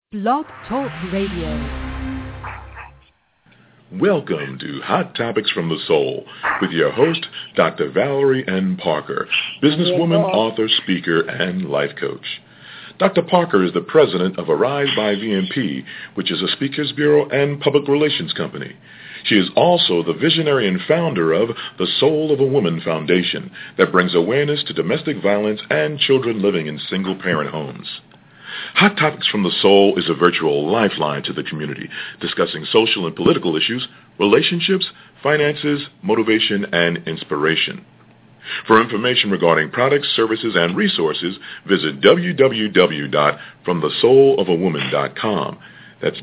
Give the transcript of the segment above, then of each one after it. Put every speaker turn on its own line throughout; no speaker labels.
Blog Talk Radio.
Welcome to Hot Topics from the Soul with your host, Dr. Valerie N. Parker, businesswoman, author, speaker, and life coach. Dr. Parker is the president of Arise by VMP, which is a speakers bureau and public relations company. She is also the visionary and founder of the Soul of a Woman Foundation that brings awareness to domestic violence and children living in single-parent homes. Hot Topics from the Soul is a virtual lifeline to the community, discussing social and political issues, relationships, finances, motivation, and inspiration. For information regarding products, services, and resources, visit www.fromthesoulofAwoman.com. That's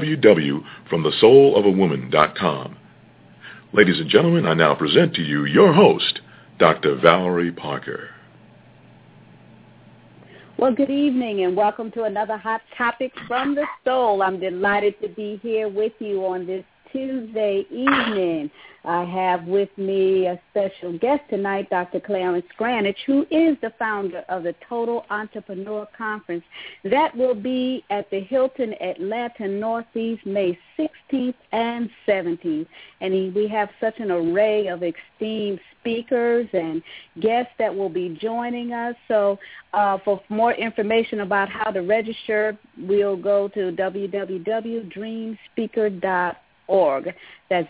www.fromthesoulofAwoman.com. Ladies and gentlemen, I now present to you your host, Dr. Valerie Parker.
Well, good evening and welcome to another Hot Topics from the Soul. I'm delighted to be here with you on this Tuesday evening. I have with me a special guest tonight, Dr. Clarence Granich, who is the founder of the Total Entrepreneur Conference. That will be at the Hilton Atlanta Northeast, May 16th and 17th. And we have such an array of esteemed speakers and guests that will be joining us. So for more information about how to register, we'll go to www.dreamspeaker.org. That's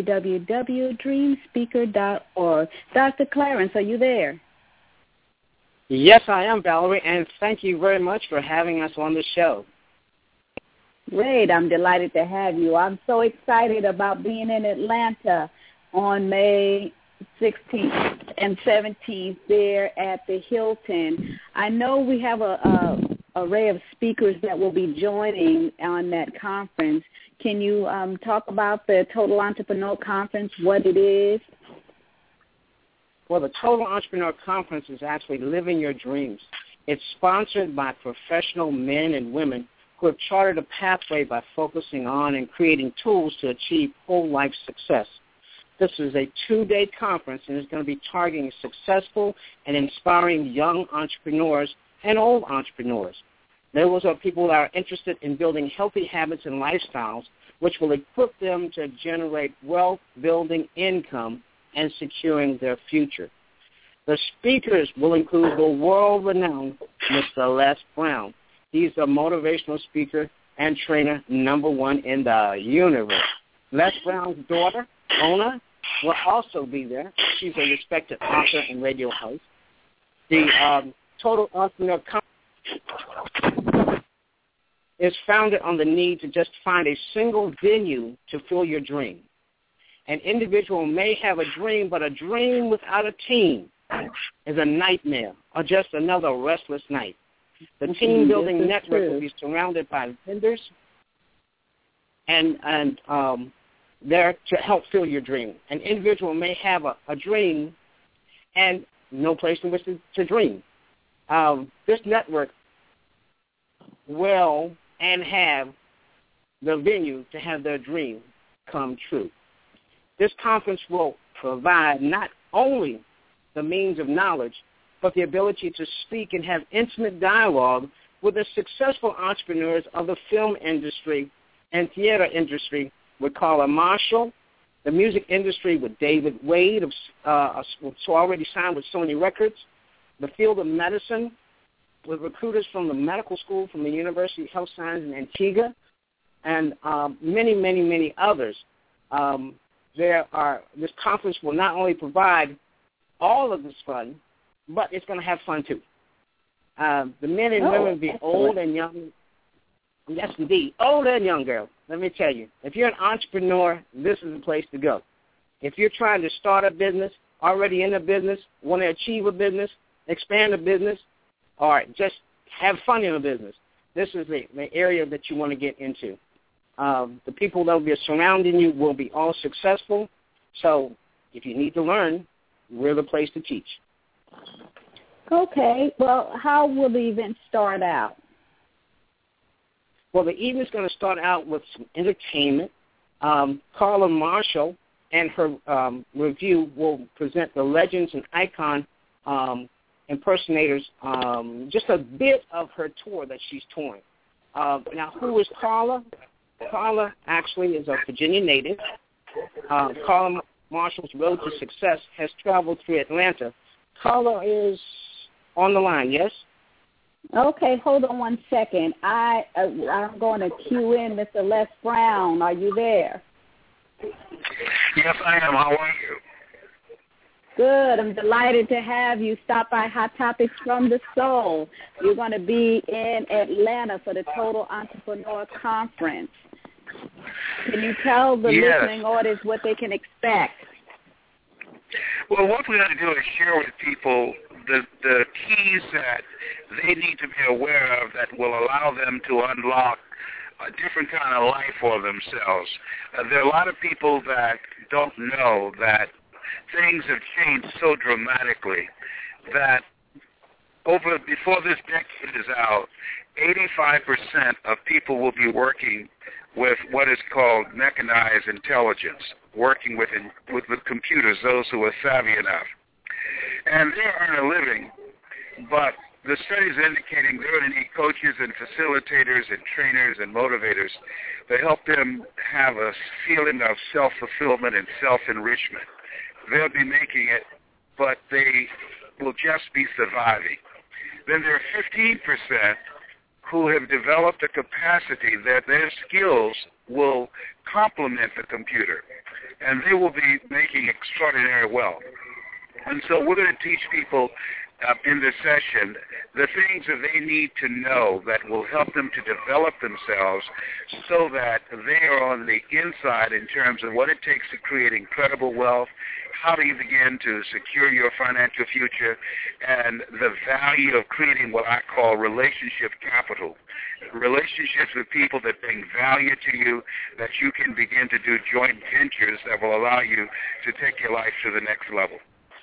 www.dreamspeaker.org. Dr. Clarence, are you there?
Yes, I am, Valerie, and thank you very much for having us on the show.
Great. I'm delighted to have you. I'm so excited about being in Atlanta on May 16th and 17th there at the Hilton. I know we have a array of speakers that will be joining on that conference. Can you talk about the Total Entrepreneur Conference, what it is?
Well, the Total Entrepreneur Conference is actually Living Your Dreams. It's sponsored by professional men and women who have charted a pathway by focusing on and creating tools to achieve full life success. This is a 2-day conference and is going to be targeting successful and inspiring young entrepreneurs and old entrepreneurs. Those are people that are interested in building healthy habits and lifestyles, which will equip them to generate wealth, building income, and securing their future. The speakers will include the world-renowned Mr. Les Brown. He's a motivational speaker and trainer #1 in the universe. Les Brown's daughter, Ona, will also be there. She's a respected author and radio host. The Total Entrepreneur Conference is founded on the need to just find a single venue to fill your dream. An individual may have a dream, but a dream without a team is a nightmare or just another restless night. The team-building network will be surrounded by vendors and there to help fill your dream. An individual may have a dream and no place in which to dream. This network will and have the venue to have their dream come true. This conference will provide not only the means of knowledge, but the ability to speak and have intimate dialogue with the successful entrepreneurs of the film industry and theater industry with Carla Marshall, the music industry with David Wade, already signed with Sony Records, the field of medicine with recruiters from the medical school from the University of Health Sciences in Antigua, and many, many, many others. This conference will not only provide all of this fun, but it's going to have fun too. The men and women will be old and young. Yes, indeed, old and young, girl. Let me tell you, if you're an entrepreneur, this is the place to go. If you're trying to start a business, already in a business, want to achieve a business, expand a business, or just have fun in a business, this is the area that you want to get into. The people that will be surrounding you will be all successful. So if you need to learn, we're the place to teach.
Okay. Well, how will the event start out?
Well, the evening's going to start out with some entertainment. Carla Marshall and her review will present the legends and icon impersonators, just a bit of her tour that she's touring. Now, who is Carla? Carla actually is a Virginia native. Carla Marshall's road to success has traveled through Atlanta. Carla is on the line, yes?
Okay, hold on one second. I'm going to cue in Mr. Les Brown. Are you there?
Yes, I am. How are you?
Good. I'm delighted to have you stop by Hot Topics from the Soul. You're going to be in Atlanta for the Total Entrepreneur Conference. Can you tell the listening audience what they can expect?
Well, what we're going to do is share with people the keys that they need to be aware of that will allow them to unlock a different kind of life for themselves. There are a lot of people that don't know that things have changed so dramatically that before this decade is out, 85% of people will be working with what is called mechanized intelligence, working with computers, those who are savvy enough. And they earn a living, but the studies are indicating they're going to need coaches and facilitators and trainers and motivators to help them have a feeling of self-fulfillment and self-enrichment. They'll be making it, but they will just be surviving. Then there are 15% who have developed a capacity that their skills will complement the computer, and they will be making extraordinary wealth. And so we're going to teach people in this session the things that they need to know that will help them to develop themselves so that they are on the inside in terms of what it takes to create incredible wealth, how do you begin to secure your financial future, and the value of creating what I call relationship capital. Relationships with people that bring value to you, that you can begin to do joint ventures that will allow you to take your life to the next level.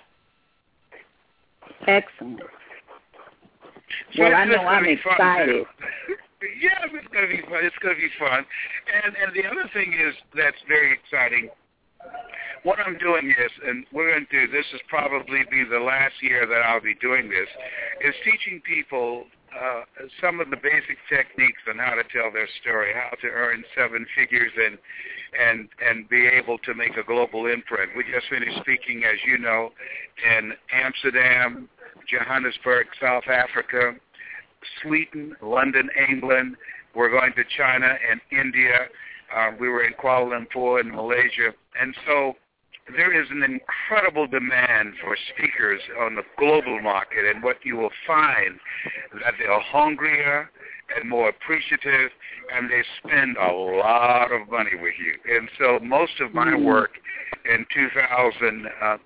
Excellent. Well, I know I'm excited.
Yeah, it's going to be fun. It's going to be fun. And the other thing is that's very exciting. What I'm doing is, and we're going to do, this is probably be the last year that I'll be doing this, is teaching people some of the basic techniques on how to tell their story, how to earn seven figures and be able to make a global imprint. We just finished speaking, as you know, in Amsterdam, Johannesburg, South Africa, Sweden, London, England. We're going to China and India. We were in Kuala Lumpur in Malaysia. And so there is an incredible demand for speakers on the global market, and what you will find that they're hungrier and more appreciative, and they spend a lot of money with you. And so most of my work in 2000,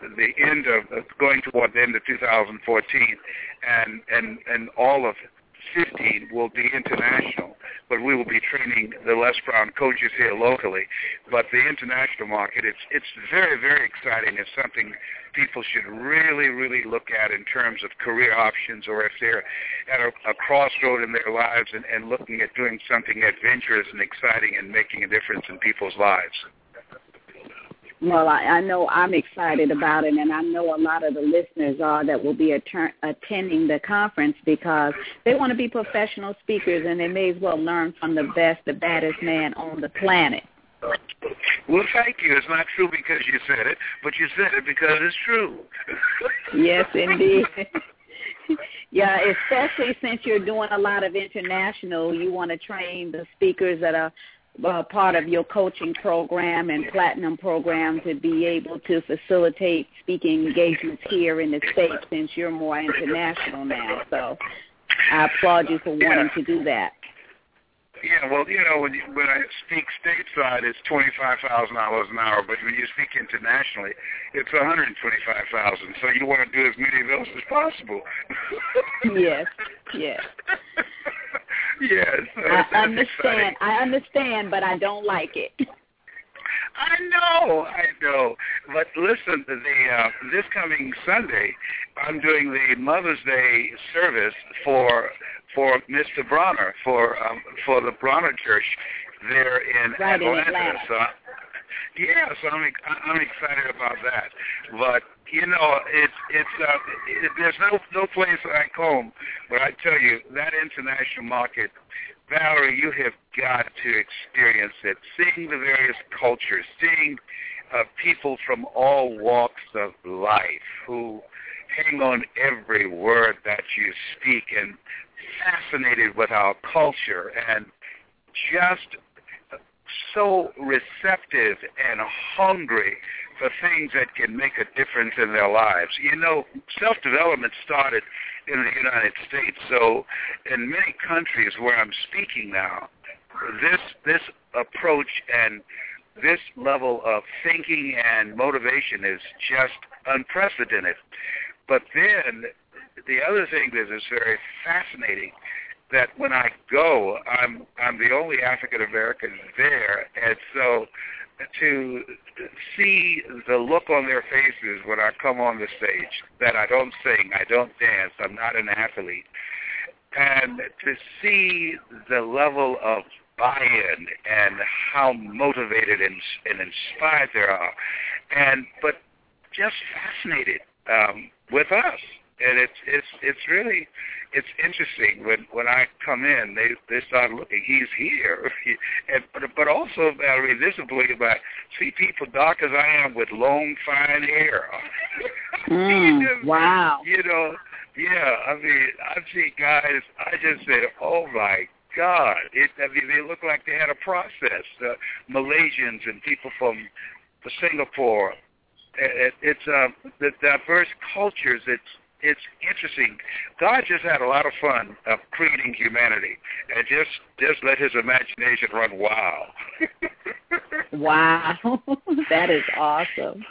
going toward the end of 2014, and all of 15 will be international, but we will be training the Les Brown coaches here locally. But the international market, it's very, very exciting. It's something people should really, really look at in terms of career options, or if they're at a crossroad in their lives and looking at doing something adventurous and exciting and making a difference in people's lives.
Well, I know I'm excited about it, and I know a lot of the listeners are that will be attending the conference because they want to be professional speakers, and they may as well learn from the best, the baddest man on the planet.
Well, thank you. It's not true because you said it, but you said it because it's true.
Yes, indeed. Yeah, especially since you're doing a lot of international, you want to train the speakers that are part of your coaching program and platinum program to be able to facilitate speaking engagements here in the States, since you're more international now. So I applaud you for wanting to do that.
Yeah, well, you know, when I speak stateside, it's $25,000 an hour, but when you speak internationally, it's $125,000. So you want to do as many of those as possible.
Yes, yes.
Yes.
I understand, but I don't like it.
I know. But listen, this coming Sunday, I'm doing the Mother's Day service for Mr. Bronner, for the Bronner Church there in Atlanta. So, so I'm excited about that. But you know, there's no place like home. But I tell you, that international market, Valerie, you have got to experience it. Seeing the various cultures, seeing people from all walks of life who hang on every word that you speak and fascinated with our culture and just so receptive and hungry for things that can make a difference in their lives. You know, self-development started in the United States, so in many countries where I'm speaking now, this approach and this level of thinking and motivation is just unprecedented. But then the other thing that is very fascinating, that when I go, I'm the only African American there, and so to see the look on their faces when I come on the stage, that I don't sing, I don't dance, I'm not an athlete, and to see the level of buy-in and how motivated and inspired they are, but just fascinated with us. And it's really interesting when I come in, they start looking. He's here, but also, Valerie, this is believe I see people dark as I am with long, fine hair.
Wow.
You know, yeah. I mean, I've seen guys. I just said, oh my God! They look like they had a process. Malaysians and people from Singapore. It's the diverse cultures. It's interesting. God just had a lot of fun of creating humanity, and just let His imagination run wild.
Wow, that is awesome.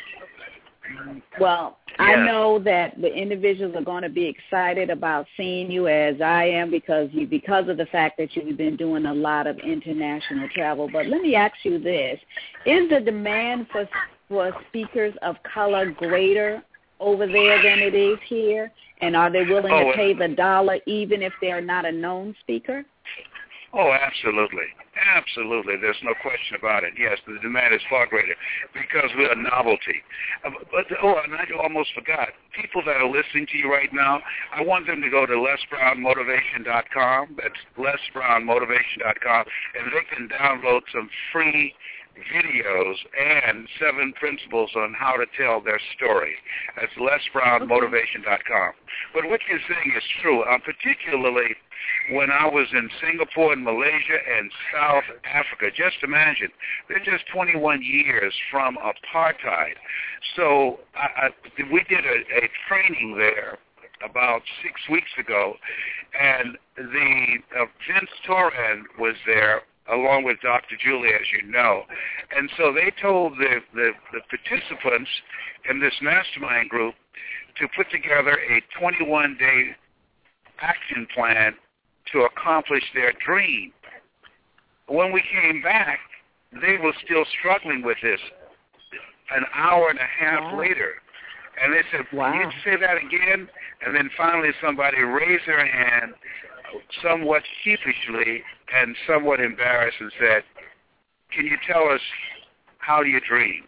Well,
yeah.
I know that the individuals are going to be excited about seeing you, as I am, because of the fact that you've been doing a lot of international travel. But let me ask you this: is the demand for speakers of color greater over there than it is here? And are they willing to pay the dollar even if they're not a known speaker?
Oh, absolutely. Absolutely. There's no question about it. Yes, the demand is far greater because we're a novelty. And I almost forgot. People that are listening to you right now, I want them to go to LesBrownMotivation.com. That's LesBrownMotivation.com, and they can download some free videos and 7 principles on how to tell their story. That's LesBrownMotivation.com. But what you're saying is true, particularly when I was in Singapore and Malaysia and South Africa. Just imagine, they're just 21 years from apartheid. So we did a training there about 6 weeks ago, and Vince Torren was there along with Dr. Julie, as you know. And so they told the participants in this mastermind group to put together a 21-day action plan to accomplish their dream. When we came back, they were still struggling with this an hour and a half later. And they said, can you say that again? And then finally somebody raised their hand somewhat sheepishly and somewhat embarrassed and said, can you tell us, how do you dream?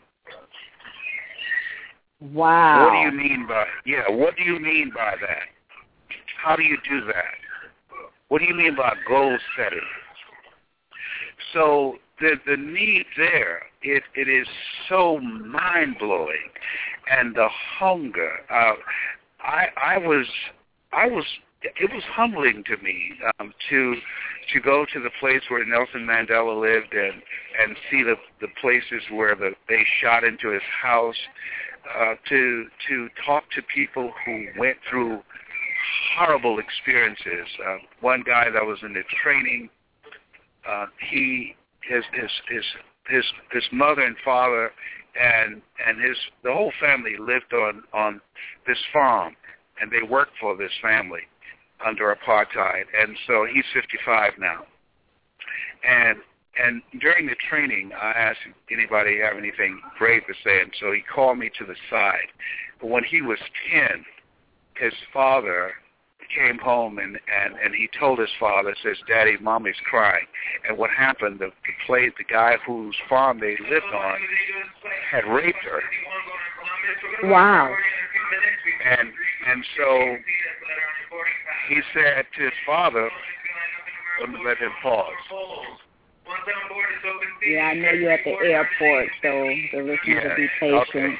Wow.
What do you mean by that? How do you do that? What do you mean by goal setting? So the need there, it is so mind-blowing. And the hunger, it was humbling to me to go to the place where Nelson Mandela lived and see the places where they shot into his house, to talk to people who went through horrible experiences. One guy that was in the training, his mother and father and the whole family lived on this farm, and they worked for this family under apartheid, and so he's 55 now. And during the training, I asked anybody have anything brave to say, and so he called me to the side. But when he was 10, his father came home and he told his father, says, Daddy, Mommy's crying. And what happened, the guy whose farm they lived on had raped her.
Wow.
And so he said to his father, let him pause.
Yeah, I know you're at the airport, so the listeners will be patient.
Okay.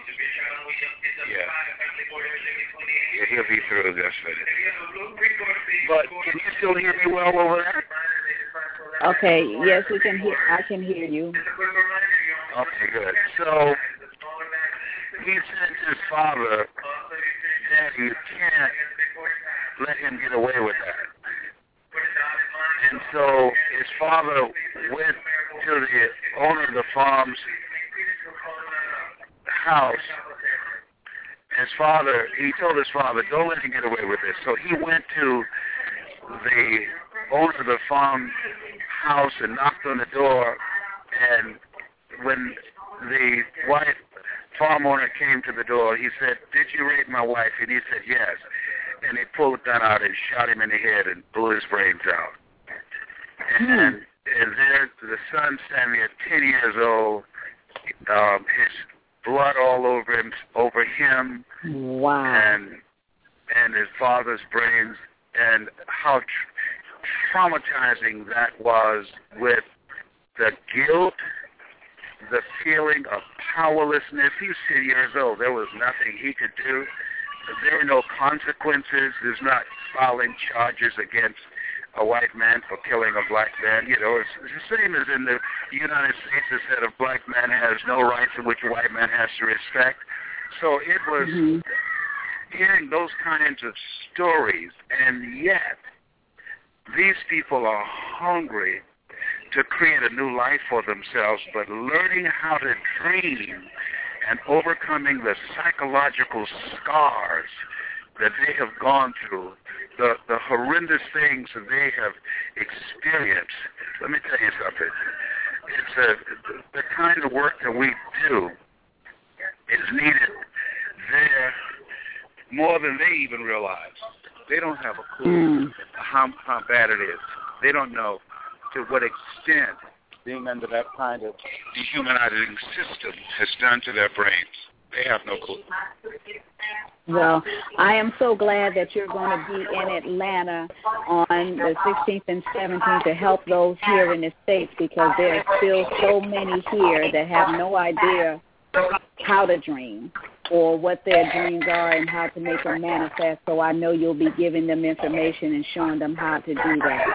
Yeah, he'll be through this minute. But can you still hear me well over there?
Okay, yes, we can hear. I can hear you.
Okay, good. So he said to his father, Daddy, you can't let him get away with that. And so his father went to the owner of the farm's house. He told his father, don't let him get away with this. So he went to the owner of the farm house and knocked on the door, and when the white farm owner came to the door, he said, did you rape my wife? And he said, yes. And he pulled a gun out and shot him in the head and blew his brains out. And there, the son standing at 10 years old, his blood all over him.
Wow.
And his father's brains, and how traumatizing that was, with the guilt, the feeling of powerlessness. He was 10 years old. There was nothing he could do. There were no consequences. There's not filing charges against a white man for killing a black man. You know, it's the same as in the United States. It said a black man has no rights in which a white man has to respect. So it was hearing those kinds of stories, and yet these people are hungry to create a new life for themselves, but learning how to dream and overcoming the psychological scars that they have gone through, the horrendous things that they have experienced. Let me tell you something. It's the kind of work that we do is needed there more than they even realize. They don't have a clue how bad it is. They don't know to what extent being under that kind of dehumanizing system has done to their brains. They have no clue.
Well, I am so glad that you're going to be in Atlanta on the 16th and 17th to help those here in the States, because there are still so many here that have no idea how to dream or what their dreams are and how to make them manifest. So I know you'll be giving them information and showing them how to do that.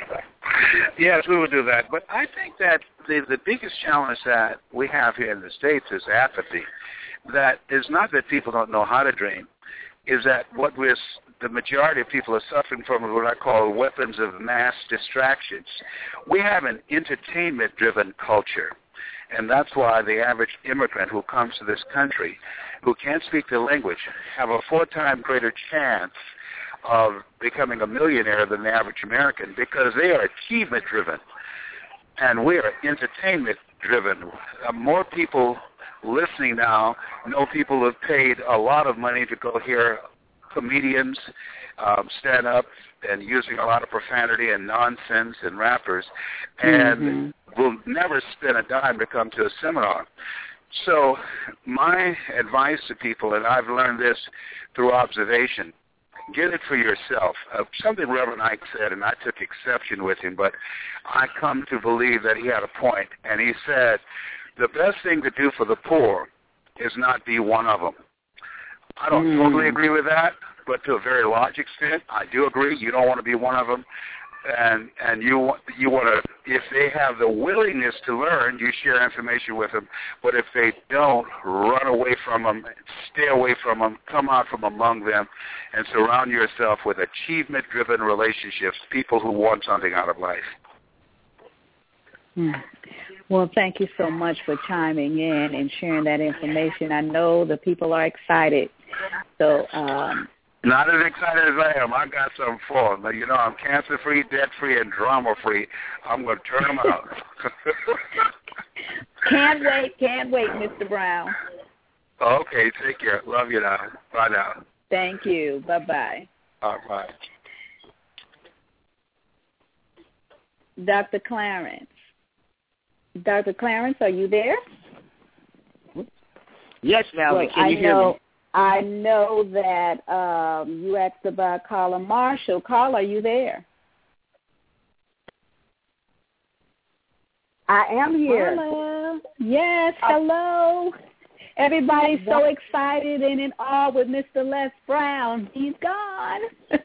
Yes, we will do that. But I think that the biggest challenge that we have here in the States is apathy. That is not that people don't know how to dream, is that the majority of people are suffering from what I call weapons of mass distractions. We have an entertainment-driven culture, and that's why the average immigrant who comes to this country, who can't speak the language, have a 4-time greater chance of becoming a millionaire than the average American, because they are achievement-driven, and we are entertainment-driven. More people listening now know people who have paid a lot of money to go hear comedians stand up and using a lot of profanity and nonsense and rappers, and will never spend a dime to come to a seminar. So my advice to people, and I've learned this through observation, get it for yourself. Something Reverend Ike said, and I took exception with him, but I come to believe that he had a point, and he said, the best thing to do for the poor is not be one of them. I don't totally agree with that, but to a very large extent, I do agree. You don't want to be one of them, and you want to. If they have the willingness to learn, you share information with them. But if they don't, run away from them, stay away from them, come out from among them, and surround yourself with achievement-driven relationships, people who want something out of life.
Well, thank you so much for chiming in and sharing that information. I know the people are excited. So,
not as excited as I am. I got something for them. You know, I'm cancer-free, debt-free, and drama-free. I'm going to turn them out.
Can't wait, Mr. Brown.
Okay, take care. Love you now. Bye now.
Thank you. Bye-bye.
All right, bye.
Dr. Clarence. Dr. Clarence, are you there?
Yes, Valerie. Can you hear me?
I know that you asked about Carla Marshall. Carla, are you there? I am here.
Hello. Yes, hello. Everybody's so excited and in awe with Mr. Les Brown. He's gone.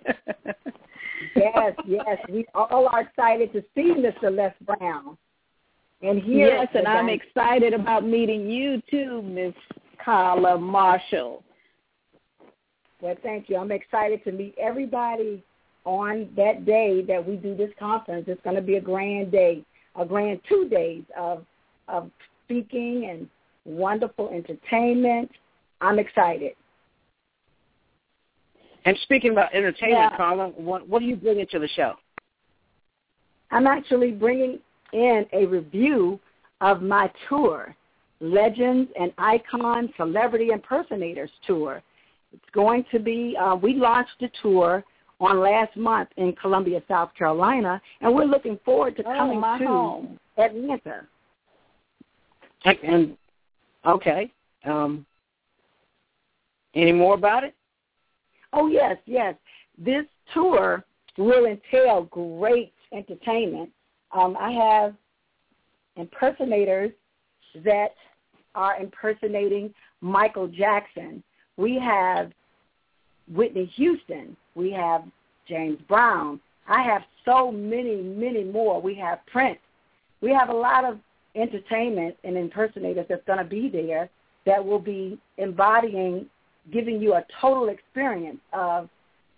Yes. We all are excited to see Mr. Les Brown. And here,
yes, and I'm excited about meeting you too, Miss Carla Marshall.
Well, thank you. I'm excited to meet everybody on that day that we do this conference. It's going to be a grand day, a grand 2 days of speaking and wonderful entertainment. I'm excited.
And speaking about entertainment, Carla, what are you bringing to the show?
I'm actually bringing in a review of my tour, Legends and Icons Celebrity Impersonators Tour. It's going to be, we launched the tour on last month in Columbia, South Carolina, and we're looking forward to coming to
home.
Atlanta.
And okay. Any more about it?
Oh, yes. This tour will entail great entertainment. I have impersonators that are impersonating Michael Jackson. We have Whitney Houston. We have James Brown. I have so many more. We have Prince. We have a lot of entertainment and impersonators that's going to be there that will be embodying, giving you a total experience of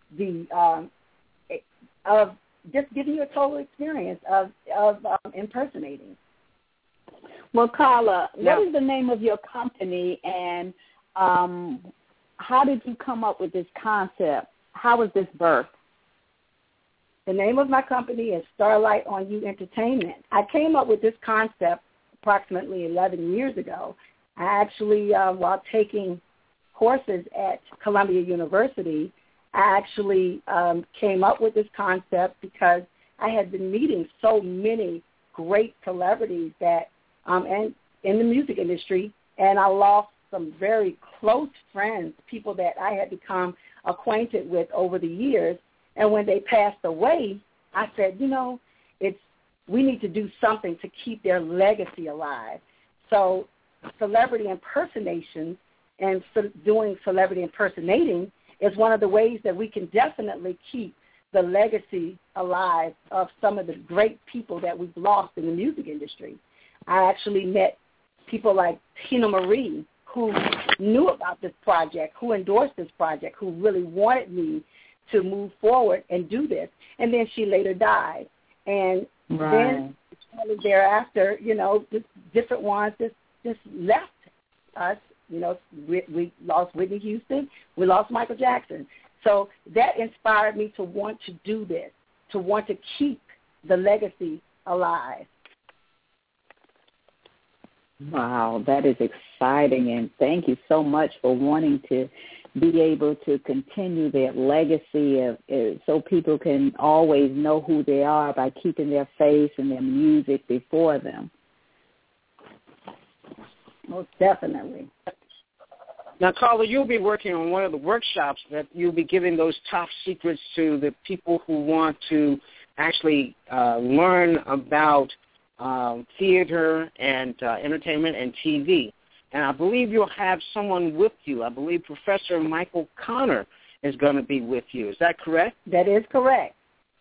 impersonating.
Well, Carla, what is the name of your company, and how did you come up with this concept? How was this birthed?
The name of my company is Starlight on You Entertainment. I came up with this concept approximately 11 years ago. I actually, while taking courses at Columbia University, I actually came up with this concept because I had been meeting so many great celebrities that and in the music industry, and I lost some very close friends, people that I had become acquainted with over the years. And when they passed away, I said, we need to do something to keep their legacy alive. So celebrity impersonations and doing celebrity impersonating is one of the ways that we can definitely keep the legacy alive of some of the great people that we've lost in the music industry. I actually met people like Tina Marie, who knew about this project, who endorsed this project, who really wanted me to move forward and do this. And then she later died. And then shortly thereafter, just different ones just left us. We lost Whitney Houston. We lost Michael Jackson. So that inspired me to want to do this, to want to keep the legacy alive.
Wow, that is exciting, and thank you so much for wanting to be able to continue that legacy so people can always know who they are by keeping their face and their music before them.
Most definitely.
Now, Carla, you'll be working on one of the workshops that you'll be giving those top secrets to the people who want to actually learn about theater and entertainment and TV. And I believe you'll have someone with you. I believe Professor Michael Connor is going to be with you. Is that correct?
That is correct.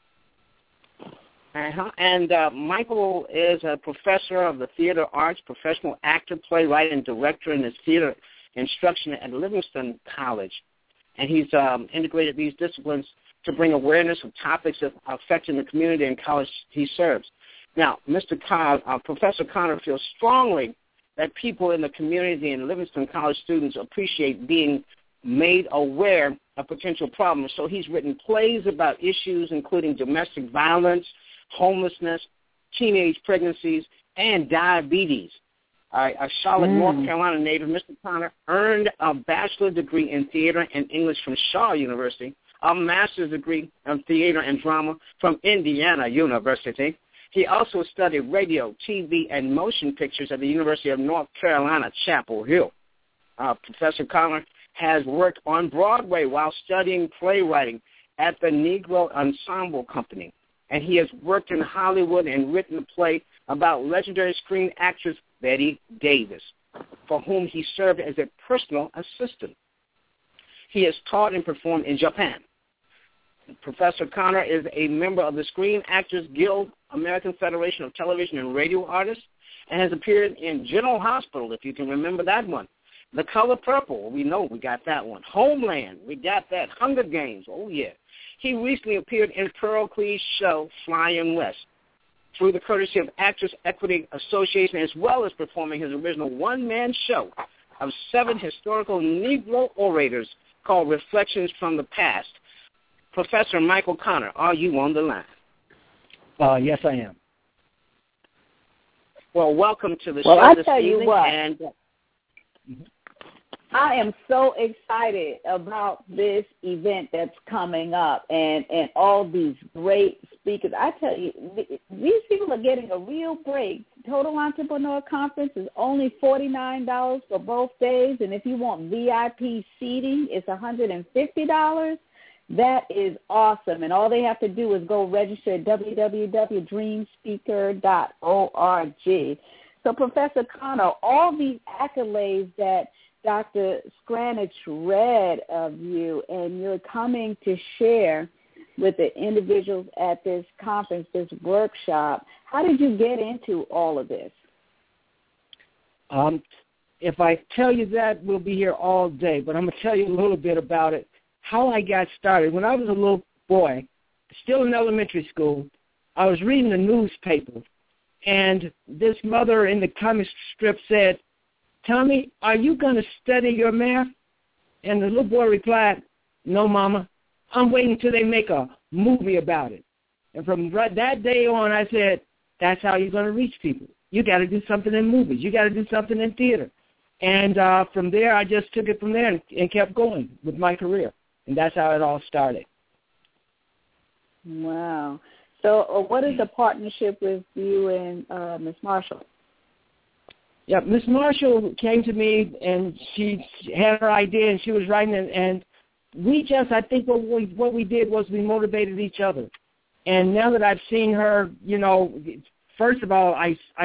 And Michael is a professor of the theater arts, professional actor, playwright, and director in his theater instruction at Livingston College. And he's integrated these disciplines to bring awareness of topics affecting the community and college he serves. Now, Professor Connor feels strongly that people in the community and Livingston College students appreciate being made aware of potential problems. So he's written plays about issues including domestic violence, homelessness, teenage pregnancies, and diabetes. A Charlotte, North Carolina native, Mr. Connor earned a bachelor's degree in theater and English from Shaw University, a master's degree in theater and drama from Indiana University. He also studied radio, TV, and motion pictures at the University of North Carolina, Chapel Hill. Professor Connor has worked on Broadway while studying playwriting at the Negro Ensemble Company. And he has worked in Hollywood and written a play about legendary screen actress Bette Davis, for whom he served as a personal assistant. He has taught and performed in Japan. Professor Connor is a member of the Screen Actors Guild, American Federation of Television and Radio Artists, and has appeared in General Hospital, if you can remember that one. The Color Purple, we know we got that one. Homeland, we got that. Hunger Games, oh yeah. He recently appeared in Pearl Clee's show, Flying West, through the courtesy of Actors Equity Association, as well as performing his original one-man show of 7 historical Negro orators called Reflections from the Past. Professor Michael Connor, are you on the line?
Yes, I am.
Well, welcome to the show this evening. And
I am so excited about this event that's coming up and all these great speakers. I tell you, these people are getting a real break. Total Entrepreneur Conference is only $49 for both days, and if you want VIP seating, it's $150. That is awesome, and all they have to do is go register at www.dreamspeaker.org. So, Professor Connor, all these accolades that Dr. Skranich read of you, and you're coming to share with the individuals at this conference, this workshop, how did you get into all of this?
If I tell you that, we'll be here all day, but I'm going to tell you a little bit about it. How I got started. When I was a little boy, still in elementary school, I was reading the newspaper, and this mother in the comic strip said, "Tommy, are you going to study your math?" And the little boy replied, "No, Mama, I'm waiting until they make a movie about it." And from that day on, I said, that's how you're going to reach people. You got to do something in movies. You got to do something in theater. And from there, I just took it from there and kept going with my career. And that's how it all started.
Wow. So what is the partnership with you and Miss Marshall?
Yeah, Miss Marshall came to me, and she had her idea, and she was writing it, and we just, I think what we did was we motivated each other. And now that I've seen her, you know, first of all,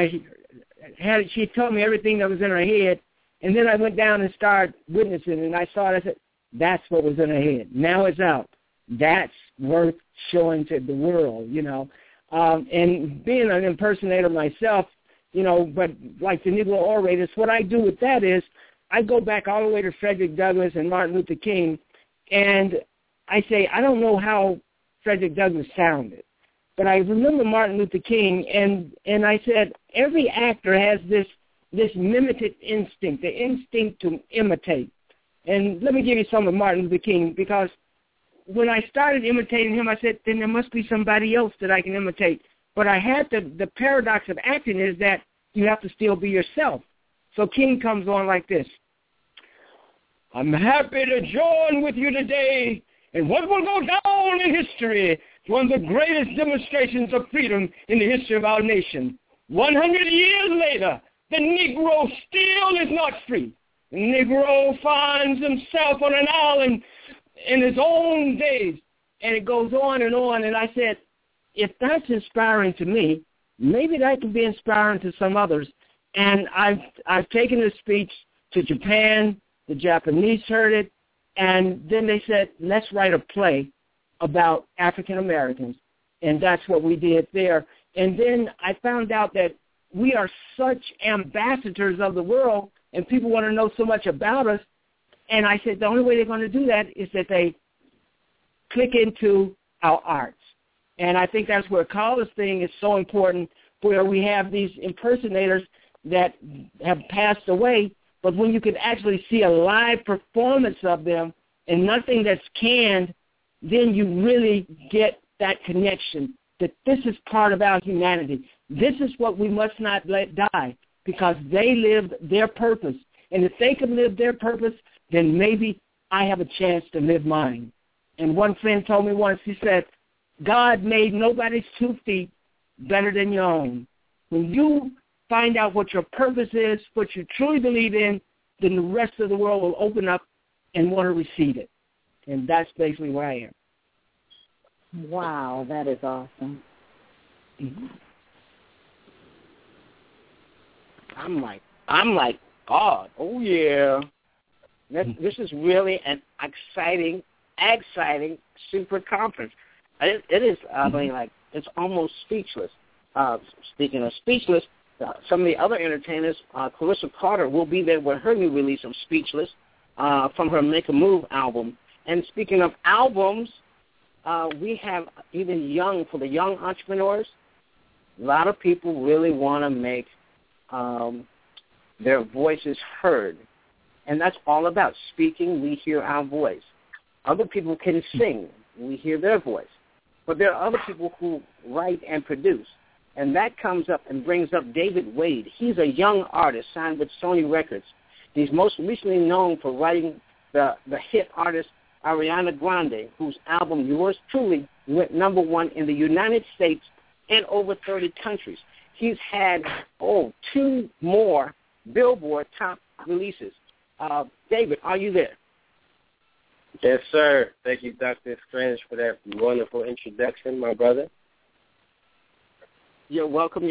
she told me everything that was in her head, and then I went down and started witnessing, and I saw it. I said, that's what was in her head. Now it's out. That's worth showing to the world, you know. And being an impersonator myself, you know, but like the Negro orators, what I do with that is I go back all the way to Frederick Douglass and Martin Luther King, and I say, I don't know how Frederick Douglass sounded, but I remember Martin Luther King, and I said, every actor has this mimic instinct, the instinct to imitate. And let me give you some of Martin Luther King, because when I started imitating him, I said, then there must be somebody else that I can imitate. But I had the paradox of acting is that you have to still be yourself. So King comes on like this. I'm happy to join with you today in what will go down in history as one of the greatest demonstrations of freedom in the history of our nation. 100 years later, the Negro still is not free. The Negro finds himself on an island in his own days. And it goes on, and I said, if that's inspiring to me, maybe that can be inspiring to some others. And I've taken this speech to Japan. The Japanese heard it, and then they said, let's write a play about African Americans. And that's what we did there. And then I found out that we are such ambassadors of the world, and people want to know so much about us. And I said the only way they're going to do that is that they click into our arts. And I think that's where Carla's thing is so important, where we have these impersonators that have passed away, but when you can actually see a live performance of them and nothing that's canned, then you really get that connection that this is part of our humanity. This is what we must not let die, because they lived their purpose. And if they can live their purpose, then maybe I have a chance to live mine. And one friend told me once, he said, God made nobody's 2 feet better than your own. When you find out what your purpose is, what you truly believe in, then the rest of the world will open up and want to receive it. And that's basically where I am.
Wow, that is awesome.
Mm-hmm.
I'm like, God, oh yeah. This is really an exciting super conference. It is, I mean, like, it's almost speechless. Speaking of speechless, some of the other entertainers, Clarissa Carter will be there with her new release of Speechless from her Make a Move album. And speaking of albums, we have even for the young entrepreneurs, a lot of people really want to make their voices heard. And that's all about speaking. We hear our voice. Other people can sing. We hear their voice. But there are other people who write and produce. And that comes up and brings up David Wade. He's a young artist signed with Sony Records. He's most recently known for writing the hit artist Ariana Grande, whose album Yours Truly went number 1 in the United States and over 30 countries. He's had, 2 more Billboard top releases. David, are you there?
Yes, sir. Thank you, Dr. Strange, for that wonderful introduction, my brother.
You're welcome.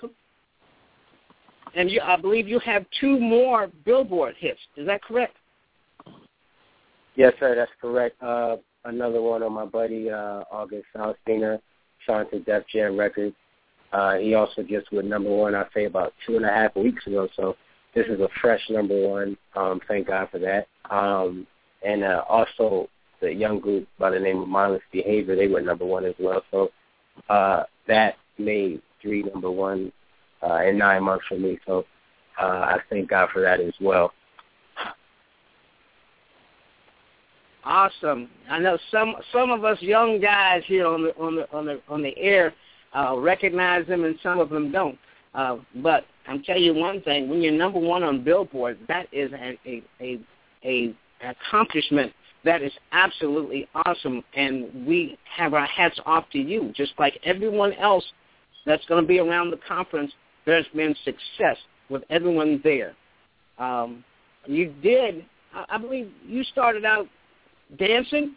And I believe you have 2 more Billboard hits. Is that correct?
Yes, sir, that's correct. Another one on my buddy, August Alstina, signed to Def Jam Records. He also just went number 1, I'd say, about 2.5 weeks ago. So this is a fresh number 1. Thank God for that. And also the young group by the name of Mindless Behavior, they went number 1 as well. So that made 3 number 1 in 9 months for me. So I thank God for that as well.
Awesome. I know some of us young guys here on the air recognize them, and some of them don't. But I'm telling you one thing: when you're number 1 on Billboard, that is a accomplishment that is absolutely awesome. And we have our hats off to you, just like everyone else that's going to be around the conference. There's been success with everyone there. You did, I believe, you started out dancing?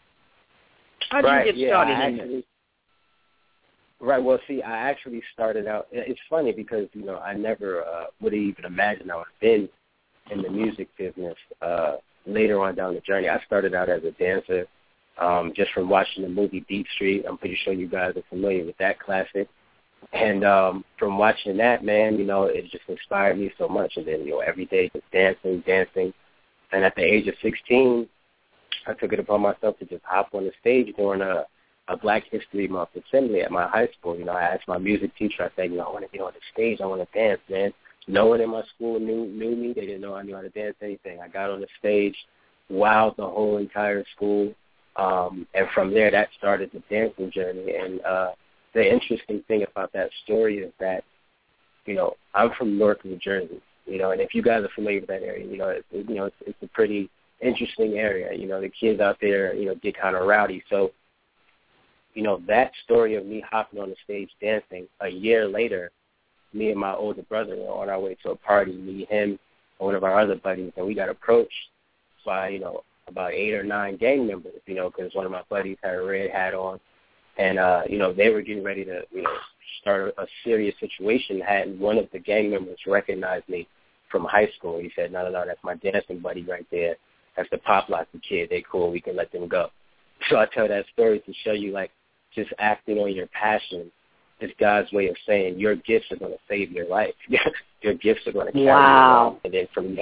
How did you get started in this?
Right, well, see, I actually started out, it's funny because, I never would have even imagined I would have been in the music business later on down the journey. I started out as a dancer just from watching the movie Beat Street. I'm pretty sure you guys are familiar with that classic. And from watching that, man, it just inspired me so much. And then, every day just dancing. And at the age of 16, I took it upon myself to just hop on the stage during a Black History Month assembly at my high school. I asked my music teacher, I said, I want to get on the stage. I want to dance, man. No one in my school knew me. They didn't know I knew how to dance anything. I got on the stage, wowed the whole entire school. And from there, that started the dancing journey. And the interesting thing about that story is that, I'm from Newark, New Jersey, and if you guys are familiar with that area, it's a pretty interesting area. The kids out there, get kind of rowdy. So, that story of me hopping on the stage dancing, a year later, me and my older brother were on our way to a party, me, him, and one of our other buddies, and we got approached by, about 8 or 9 gang members, because one of my buddies had a red hat on. And, they were getting ready to, start a serious situation. Had one of the gang members recognized me from high school. He said, no, that's my dancing buddy right there. That's the Pop Locker kid. They cool. We can let them go. So I tell that story to show you, just acting on your passion is God's way of saying your gifts are going to save your life. Your gifts are going to carry you along. And then from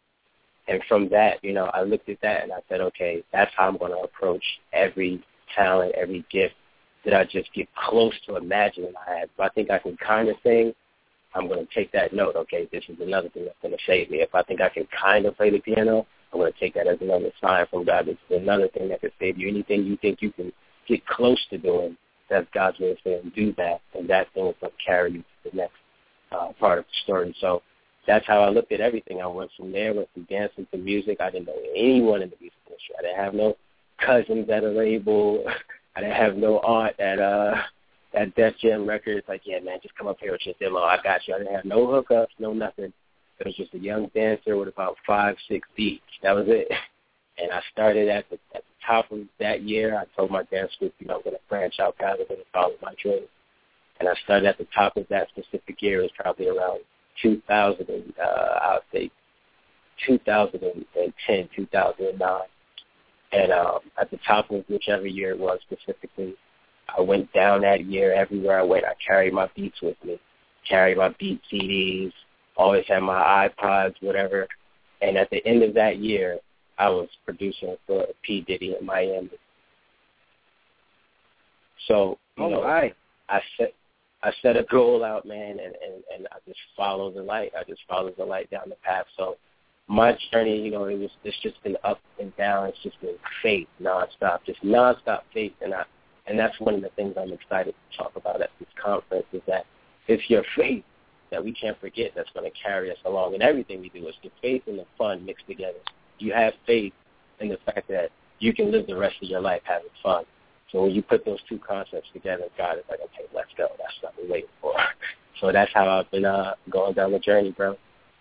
that, I looked at that and I said, okay, that's how I'm going to approach every talent, every gift that I just get close to imagining I have. If I think I can kind of sing, I'm going to take that note. Okay, this is another thing that's going to save me. If I think I can kind of play the piano, I'm going to take that as another sign from God. This is another thing that can save you. Anything you think you can get close to doing, that's God's way of saying do that, and that thing is going to carry you to the next part of the story. So that's how I looked at everything. I went from dancing to music. I didn't know anyone in the music industry. I didn't have no cousins at a label. I didn't have no aunt at Def Jam Records. Like, yeah, man, just come up here with your demo. I got you. I didn't have no hookups, no nothing. It was just a young dancer with about 5-6 beats. That was it. And I started at the top of that year. I told my dance group, I'm going to branch out, guys. I'm going to follow my dreams. And I started at the top of that specific year. It was probably around I'll say 2010, 2009. And at the top of whichever year it was specifically, I went down that year. Everywhere I went, I carried my beats with me, carried my beat CDs, always had my iPods, whatever. And at the end of that year, I was producing for P. Diddy in Miami. So, you know, right. I set a goal out, man, and I just follow the light. I just follow the light down the path. So my journey, you know, it's just been up and down. It's just been faith nonstop, just nonstop faith. And that's one of the things I'm excited to talk about at this conference is that it's your faith that we can't forget that's going to carry us along in everything we do. It's the faith and the fun mixed together. You have faith in the fact that you can live the rest of your life having fun. So when you put those two concepts together, God is like, okay, let's go. That's what we're waiting for. So that's how I've been going down the journey, bro.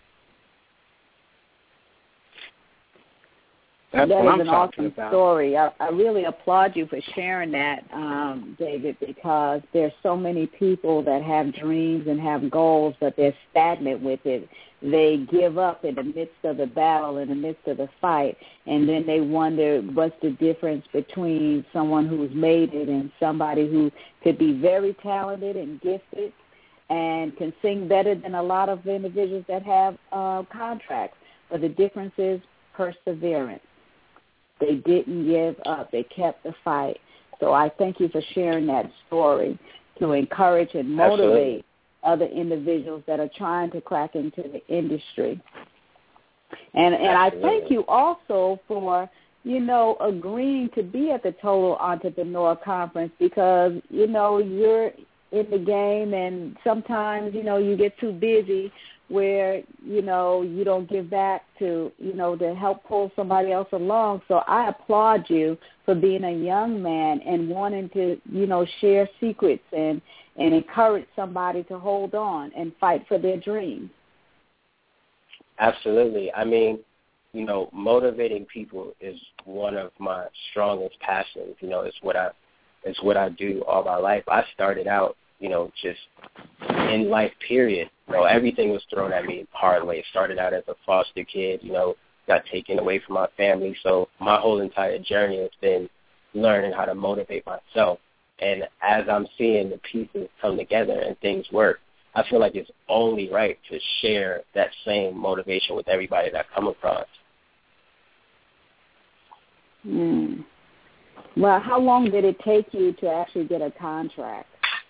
That is an awesome story. I really applaud you for sharing that, David, because there's so many people that have dreams and have goals, but they're stagnant with it. They give up in the midst of the battle, in the midst of the fight, and then they wonder what's the difference between someone who's made it and somebody who could be very talented and gifted and can sing better than a lot of individuals that have contracts. But the difference is perseverance. They didn't give up. They kept the fight. So I thank you for sharing that story to encourage and motivate other individuals that are trying to crack into the industry. And I thank you also for, you know, agreeing to be at the Total Entrepreneur Conference because, you know, you're in the game and sometimes, you know, you get too busy where, you know, you don't give back to, you know, to help pull somebody else along. So I applaud you for being a young man and wanting to, you know, share secrets and encourage somebody to hold on and fight for their dreams.
Absolutely. I mean, you know, motivating people is one of my strongest passions. You know, it's what I do all my life. I started out, you know, just in life, period. You know, everything was thrown at me hard way. Started out as a foster kid, you know, got taken away from my family. So my whole entire journey has been learning how to motivate myself. And as I'm seeing the pieces come together and things work, I feel like it's only right to share that same motivation with everybody that I come across.
Well, how long did it take you to actually get a contract?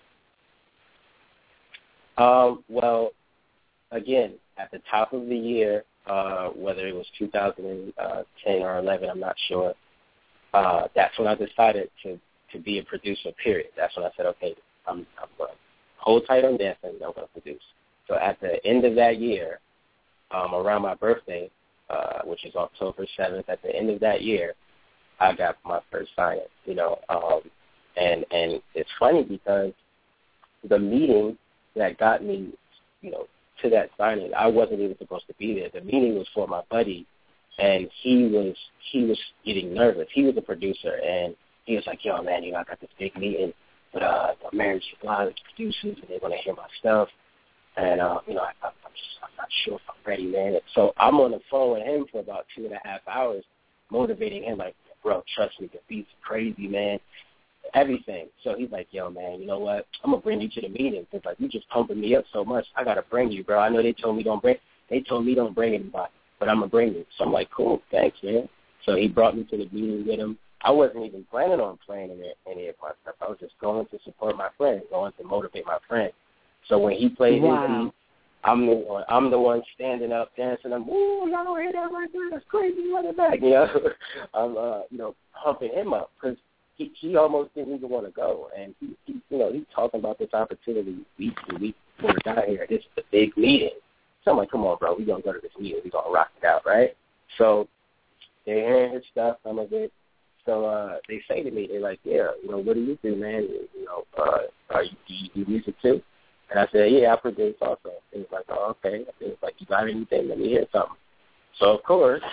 Well, again, at the top of the year, whether it was 2010 or 11, I'm not sure, that's when I decided to be a producer, period. That's when I said, okay, I'm going to hold tight on this and I'm going to produce. So at the end of that year, around my birthday, which is October 7th, at the end of that year, I got my first signing, you know. And it's funny because the meeting that got me, you know, to that signing, I wasn't even supposed to be there. The meeting was for my buddy, and he was getting nervous. He was a producer, and he was like, yo, man, you know, I got this big meeting with Marriage Supply producers, and they're going to hear my stuff. And, you know, I'm not sure if I'm ready, man. So I'm on the phone with him for about 2.5 hours, motivating him, like, bro, trust me, the beat's crazy, man. Everything. So he's like, yo, man, you know what? I'm going to bring you to the meeting. It's like, you just pumping me up so much. I got to bring you, bro. I know they told me don't bring anybody, but I'm going to bring you. So I'm like, cool, thanks, man. So he brought me to the meeting with him. I wasn't even planning on playing any of my stuff. I was just going to support my friend, going to motivate my friend. So when he played his beat, I'm the one standing up, dancing. I'm, ooh, y'all don't hear that right there? That's crazy. Run it back. You know, I'm, you know, pumping him up because he almost didn't even want to go. And, he, you know, he's talking about this opportunity weeks and weeks before we got here. This is a big meeting. So I'm like, come on, bro. We're going to go to this meeting. We're going to rock it out, right? So they're hearing his stuff, some of it. So they say to me, they're like, yeah, you know, what do you do, man? You know, do you do music too? And I said, yeah, I produce also. He was like, oh, okay. He was like, you got anything? Let me hear something. So, of course,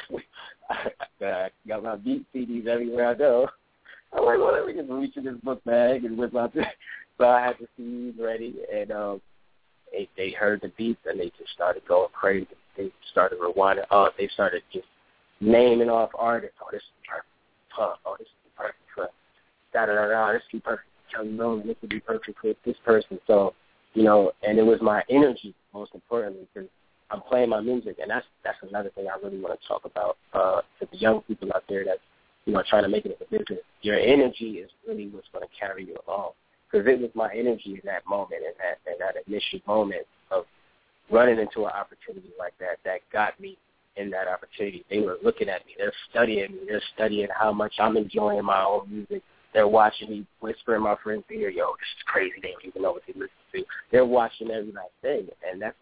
I got my beat CDs everywhere I go. I'm like, well, let me just reach in this book bag and whip out this. So I had the CDs ready. And they heard the beats and they just started going crazy. They started rewinding. They started just naming off artists. Oh, this is perfect. Oh, this is perfect for da-da-da-da. This would be perfect for Kelly Rowland. This would be perfect for this person. So, and it was my energy, most importantly, because I'm playing my music, and that's another thing I really want to talk about to the young people out there that, trying to make it as a business. Your energy is really what's going to carry you along. Because it was my energy in that moment, in that initial moment of running into an opportunity like that got me in that opportunity. They were looking at me. They're studying me. They're studying how much I'm enjoying my own music. They're watching me whisper in my friend's ear, yo, this is crazy. They don't even know what they listen to. They're watching every last thing, and that's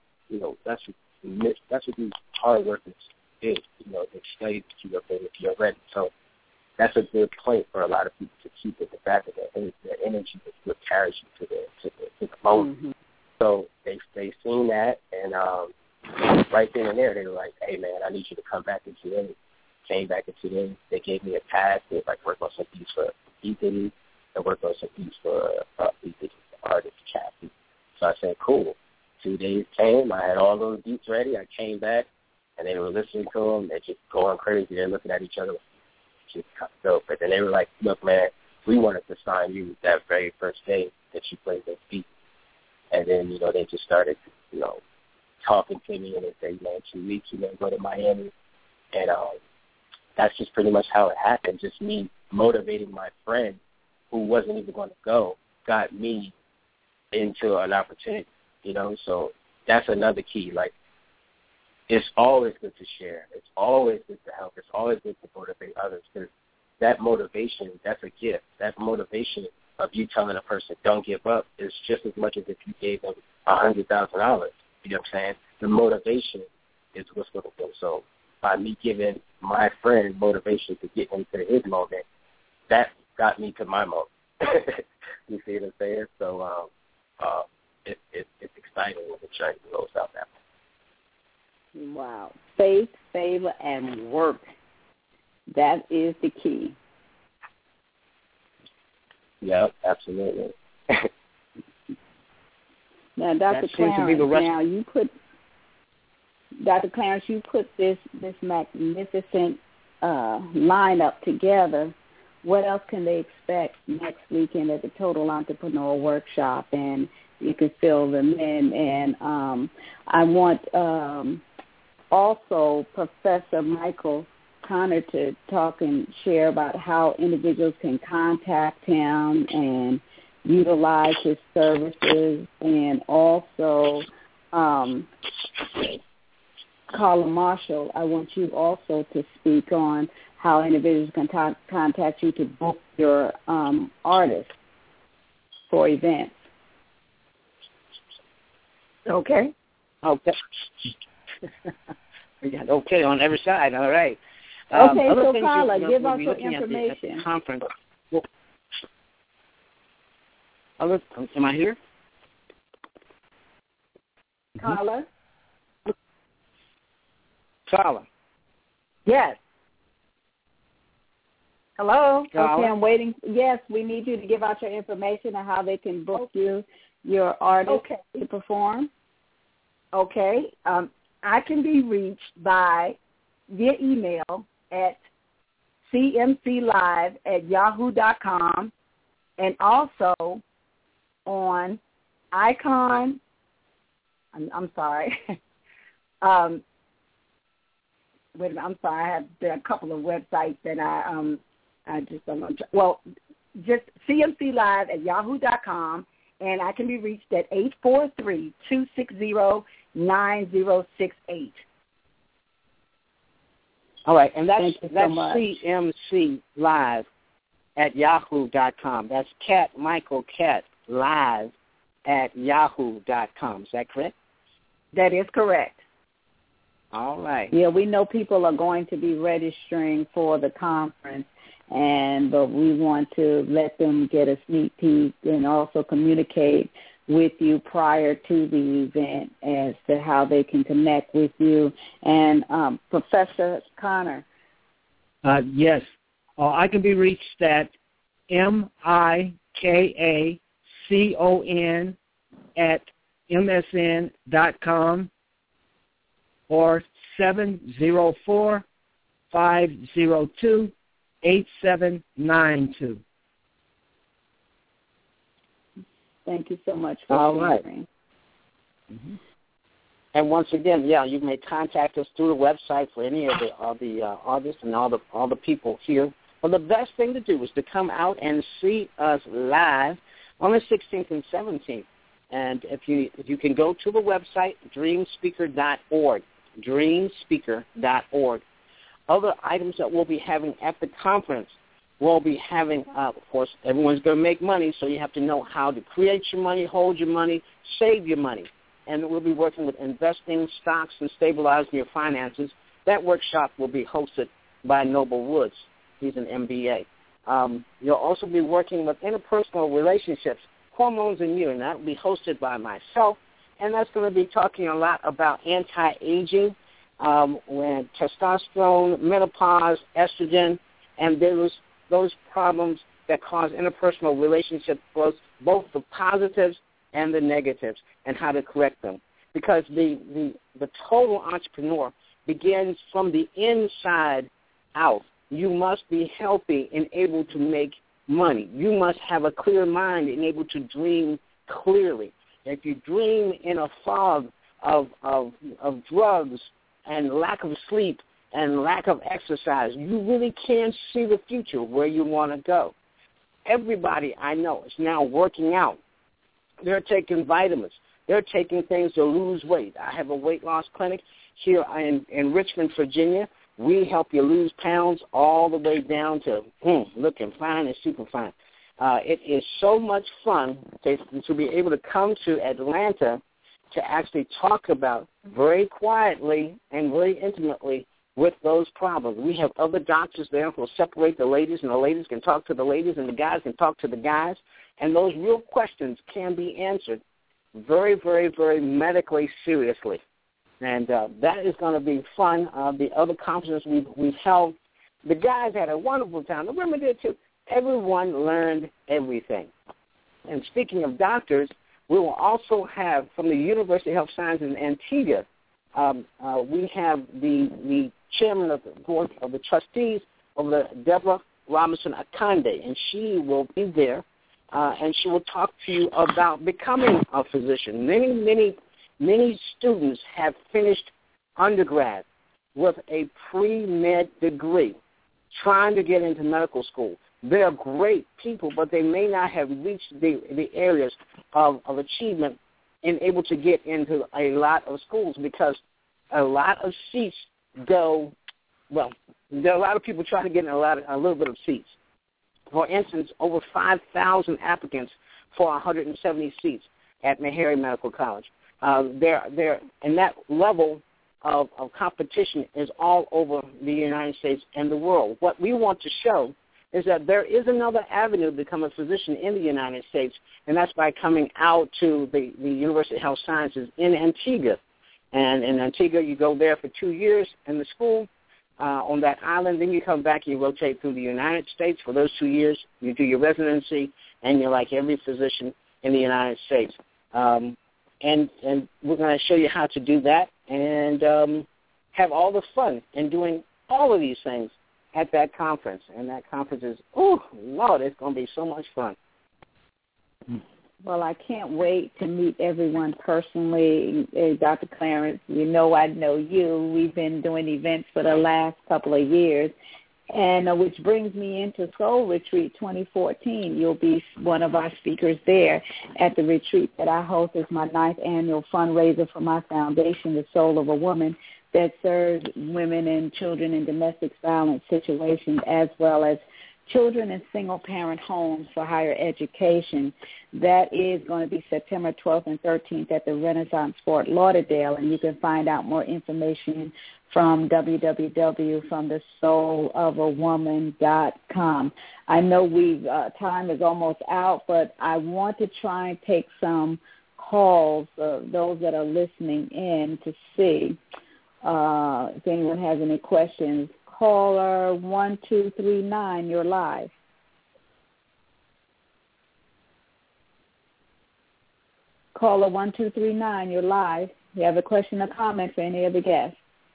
what these hard workers do. They study to keep up there if you're ready. So that's a good point for a lot of people to keep at the back of their head. The energy is what carries you to the moment. Mm-hmm. So they seen that, and right then and there they were like, "Hey man, I need you to come back into it." Came back into it. They gave me a task. They work on some beats for B Diddy and work on some beats for B Diddy's artist Cassie. So I said, "Cool." 2 days came. I had all those beats ready. I came back, and they were listening to them. They're just going crazy. They're looking at each other. Just kind of dope. But then they were like, "Look, man, we wanted to sign you that very first day that you played those beats." And then, they just started, talking to me, and they said, "Man, 2 weeks, you're going to go to Miami." And that's just pretty much how it happened. Just me motivating my friend who wasn't even going to go got me into an opportunity, So that's another key. It's always good to share. It's always good to help. It's always good to motivate others, because that motivation, that's a gift. That motivation of you telling a person, don't give up, is just as much as if you gave them $100,000. You know what I'm saying? The motivation is what's going to go. So by me giving my friend motivation to get into his moment, that got me to my moment. You see what I'm saying? So it's exciting when the journey goes out that way.
Wow. Faith, favor, and work. That is the key.
Yeah, absolutely.
Now, Dr. Clarence, Dr. Clarence, you put this magnificent lineup together. What else can they expect next weekend at the Total Entrepreneur Workshop? And you can fill them in. And I want also Professor Michael Connor to talk and share about how individuals can contact him and utilize his services, and also Carla Marshall, I want you also to speak on how individuals can contact you to book your artists for events.
Okay. We got okay on every side. All right.
Okay, so Carla, give us your information.
At the conference. Am I here?
Carla?
Carla.
Yes.
Hello?
Okay, I'm waiting. Yes, we need you to give out your information and how they can book you, your artist to perform.
Okay. I can be reached via email at cmclive@yahoo.com, and also on Icon. I'm sorry. Wait a minute. I'm sorry. There are a couple of websites that I just don't know. Well, just cmclive@yahoo.com, and I can be reached at 843-260-9068.
All right, and that's cmclive@yahoo.com. That's Michael Cat live@yahoo.com. Is that correct?
That is correct.
All right.
Yeah, we know people are going to be registering for the conference, but we want to let them get a sneak peek and also communicate with you prior to the event as to how they can connect with you. And Professor Connor.
Yes. I can be reached at MIKACON msn.com or 704-502-8792.
Thank you so much for sharing.
Mm-hmm. And once again, you may contact us through the website for any of the artists and all the people here. Well, the best thing to do is to come out and see us live on the 16th and 17th. And if you can go to the website, dreamspeaker.org, dreamspeaker.org. Other items that we'll be having at the conference, we'll be having, of course, everyone's going to make money, so you have to know how to create your money, hold your money, save your money. And we'll be working with investing, stocks, and stabilizing your finances. That workshop will be hosted by Noble Woods. He's an MBA. You'll also be working with interpersonal relationships, hormones in you, and that will be hosted by myself. And that's going to be talking a lot about anti-aging, when testosterone, menopause, estrogen, and those problems that cause interpersonal relationships, both the positives and the negatives, and how to correct them. Because the total entrepreneur begins from the inside out. You must be healthy and able to make money. You must have a clear mind and able to dream clearly. If you dream in a fog of drugs and lack of sleep and lack of exercise, you really can't see the future where you want to go. Everybody I know is now working out. They're taking vitamins. They're taking things to lose weight. I have a weight loss clinic here in Richmond, Virginia. We help you lose pounds all the way down to looking fine and super fine. It is so much fun to be able to come to Atlanta to actually talk about very quietly and very intimately with those problems. We have other doctors there who will separate the ladies, and the ladies can talk to the ladies, and the guys can talk to the guys, and those real questions can be answered very, very, very medically seriously. And that is going to be fun. The other conferences we've held, the guys had a wonderful time. The women did too. Everyone learned everything. And speaking of doctors, we will also have from the University of Health Sciences in Antigua, we have the chairman of the board of the trustees of the Deborah Robinson Akande, and she will be there, and she will talk to you about becoming a physician. Many students have finished undergrad with a pre-med degree trying to get into medical school. They're great people, but they may not have reached the areas of achievement and able to get into a lot of schools because a lot of seats go, well, there are a lot of people trying to get in a little bit of seats. For instance, over 5,000 applicants for 170 seats at Meharry Medical College. And that level of competition is all over the United States and the world. What we want to show is that there is another avenue to become a physician in the United States, and that's by coming out to the University of Health Sciences in Antigua. And in Antigua, you go there for 2 years in the school on that island. Then you come back and you rotate through the United States for those 2 years. You do your residency, and you're like every physician in the United States. And we're going to show you how to do that and have all the fun in doing all of these things at that conference. And that conference is, oh, Lord, it's going to be so much fun.
Well, I can't wait to meet everyone personally. Dr. Clarence, you know I know you. We've been doing events for the last couple of years, and which brings me into Soul Retreat 2014. You'll be one of our speakers there at the retreat that I host. It's my 9th annual fundraiser for my foundation, The Soul of a Woman, that serves women and children in domestic violence situations as well as children in single-parent homes for higher education. That is going to be September 12th and 13th at the Renaissance Fort Lauderdale, and you can find out more information from www.thesoulofAwoman.com. I know time is almost out, but I want to try and take some calls, those that are listening in, to see if anyone has any questions. Caller 1239, you're live. Caller 1239, you're live. You have a question or comment for any of the guests?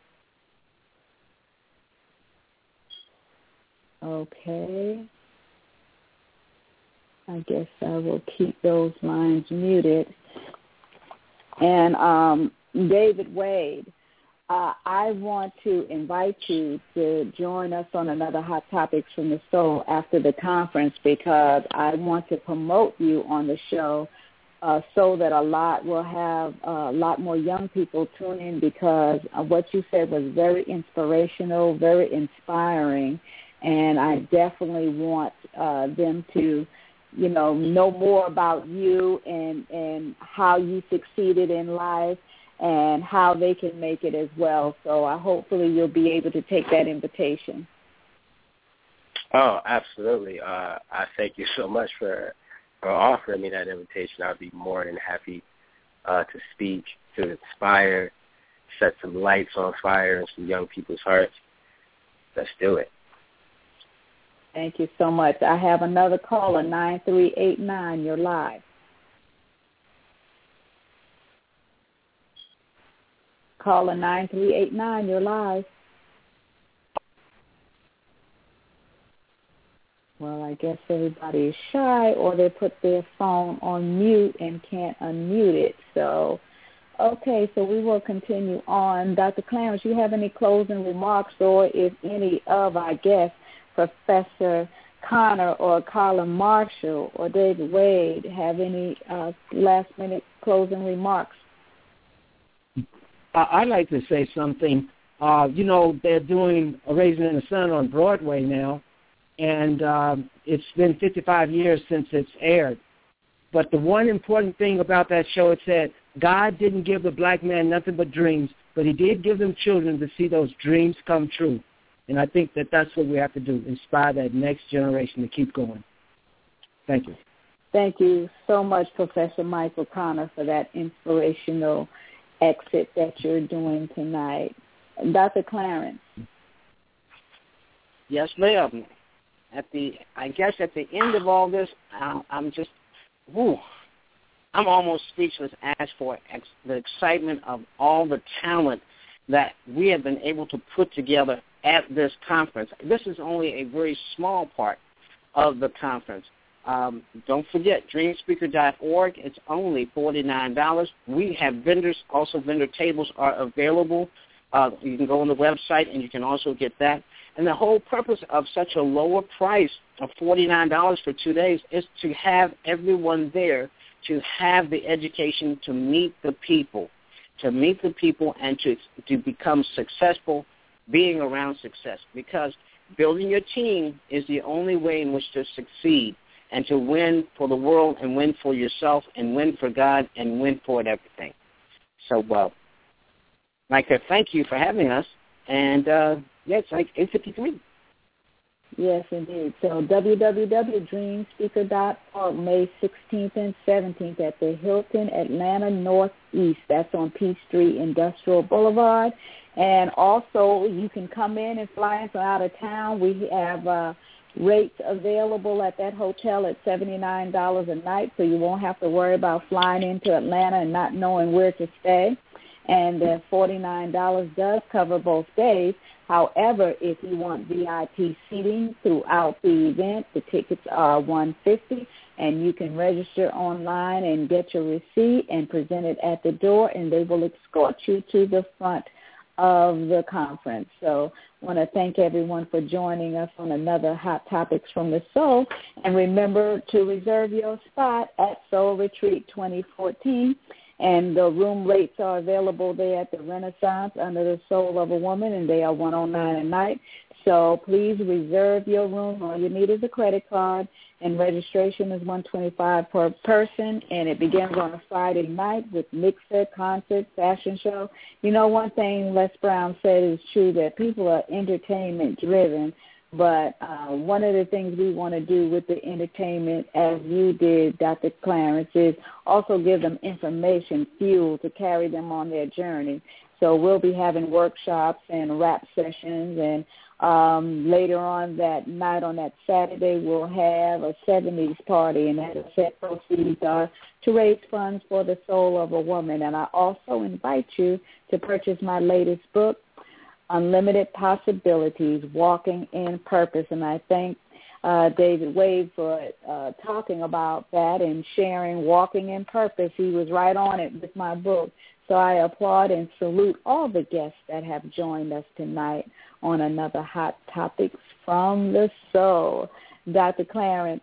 Okay. I guess I will keep those lines muted. And David Wade, I want to invite you to join us on another Hot Topics from the Soul after the conference, because I want to promote you on the show so that a lot more young people tune in, because what you said was very inspirational, very inspiring, and I definitely want them to know more about you and how you succeeded in life and how they can make it as well. So hopefully you'll be able to take that invitation.
Oh, absolutely. I thank you so much for offering me that invitation. I'd be more than happy to speak, to inspire, set some lights on fire in some young people's hearts. Let's do it.
Thank you so much. I have another caller, 9389. You're live. Caller 9389, you're live. Well, I guess everybody is shy, or they put their phone on mute and can't unmute it. So, okay, so we will continue on. Dr. Clarence, you have any closing remarks, or if any of our guests, Professor Connor or Carla Marshall or David Wade, have any last-minute closing remarks?
I'd like to say something. They're doing Raising in the Sun on Broadway now, and it's been 55 years since it's aired. But the one important thing about that show, it said, God didn't give the black man nothing but dreams, but he did give them children to see those dreams come true. And I think that that's what we have to do, inspire that next generation to keep going. Thank you.
Thank you so much, Professor Michael Connor, for that inspirational exit that you're doing tonight. Dr. Clarence.
Yes, ma'am. At the end of all this, I'm almost speechless as for the excitement of all the talent that we have been able to put together at this conference. This is only a very small part of the conference. Don't forget, dreamspeaker.org. It's only $49. We have vendors. Also, vendor tables are available. You can go on the website, and you can also get that. And the whole purpose of such a lower price of $49 for 2 days is to have everyone there, to have the education, to meet the people and to become successful being around success, because building your team is the only way in which to succeed and to win for the world and win for yourself and win for God and win for everything. So, Micah, thank you for having us. And, it's like 8:53.
Yes, indeed. So www.dreamspeaker.org, May 16th and 17th at the Hilton Atlanta Northeast. That's on Peachtree Industrial Boulevard. And also, you can come in and fly in from out of town. We have rates available at that hotel at $79 a night, so you won't have to worry about flying into Atlanta and not knowing where to stay. And the $49 does cover both days. However, if you want VIP seating throughout the event, the tickets are $150, and you can register online and get your receipt and present it at the door, and they will escort you to the front of the conference. So I want to thank everyone for joining us on another Hot Topics from the Soul. And remember to reserve your spot at Soul Retreat 2014. And the room rates are available there at the Renaissance under the Soul of a Woman, and they are $109 a night. So please reserve your room. All you need is a credit card, and registration is $125 per person, and it begins on a Friday night with mixer, concert, fashion show. You know, one thing Les Brown said is true, that people are entertainment driven, But one of the things we want to do with the entertainment, as you did, Dr. Clarence, is also give them information, fuel to carry them on their journey. So we'll be having workshops and rap sessions, and later on that night, on that Saturday, we'll have a 70s party, and that set proceeds are to raise funds for the soul of a woman. And I also invite you to purchase my latest book, Unlimited Possibilities, Walking in Purpose. And I thank David Wade for talking about that and sharing Walking in Purpose. He was right on it with my book. So I applaud and salute all the guests that have joined us tonight on another Hot Topics from the Soul. Dr. Clarence,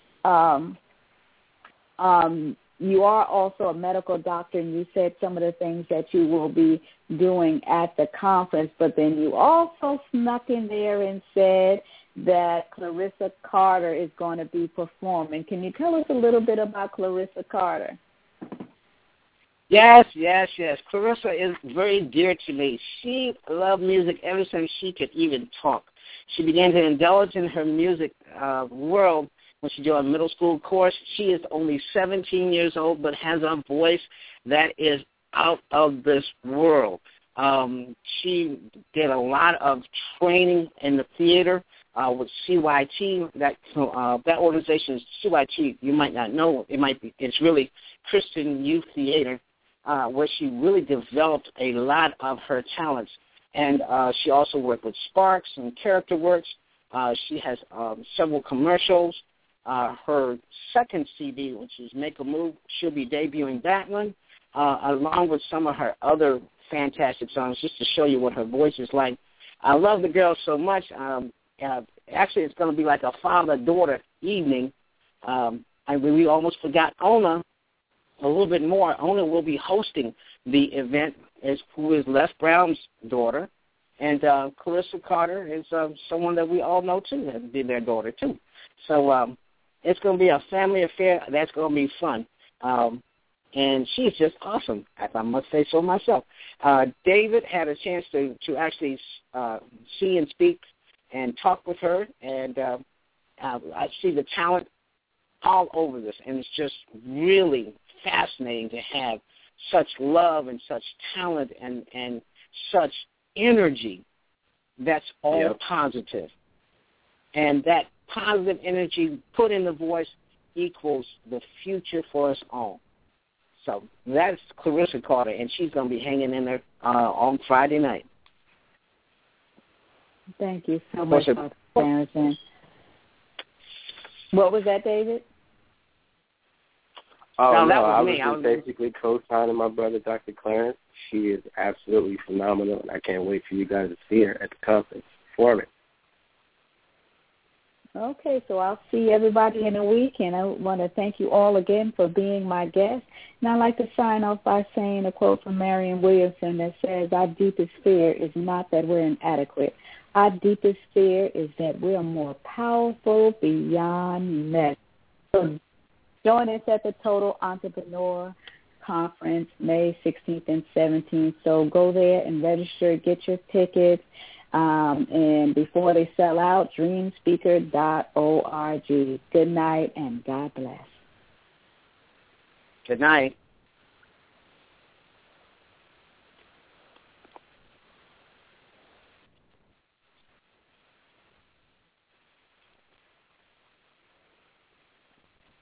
you are also a medical doctor, and you said some of the things that you will be doing at the conference, but then you also snuck in there and said that Clarissa Carter is going to be performing. Can you tell us a little bit about Clarissa Carter?
Yes. Clarissa is very dear to me. She loved music ever since she could even talk. She began to indulge in her music world when she joined a middle school course. She is only 17 years old, but has a voice that is out of this world. She did a lot of training in the theater with CYT. That organization is CYT. You might not know. It's really Christian Youth Theater, where she really developed a lot of her talents. And she also worked with Sparks and Character Works. She has several commercials. Her second CD, which is Make a Move, she'll be debuting that one, along with some of her other fantastic songs, just to show you what her voice is like. I love the girl so much. Actually, it's going to be like a father-daughter evening. We almost forgot Ona a little bit more. Ona will be hosting the event, who is Les Brown's daughter, and Clarissa Carter is someone that we all know, too, that be their daughter, too. So it's going to be a family affair. That's going to be fun. And she's just awesome, if I must say so myself. David had a chance to actually see and speak and talk with her, and I see the talent all over this, and it's just really fascinating to have such love and such talent and such energy that's all positive. And that positive energy put in the voice equals the future for us all. So that's Clarissa Carter, and she's going to be hanging in there on Friday night.
Thank you so much, Dr. Clarence. What was that, David?
Oh, no, I was just basically co-signing my brother, Dr. Clarence. She is absolutely phenomenal, and I can't wait for you guys to see her at the conference performing.
Okay, so I'll see everybody in a week, and I want to thank you all again for being my guest. And I'd like to sign off by saying a quote from Marianne Williamson that says, "Our deepest fear is not that we're inadequate. Our deepest fear is that we're more powerful beyond measure." So join us at the Total Entrepreneur Conference, May 16th and 17th. So go there and register, get your tickets. And before they sell out, dreamspeaker.org. Good night and God bless.
Good night.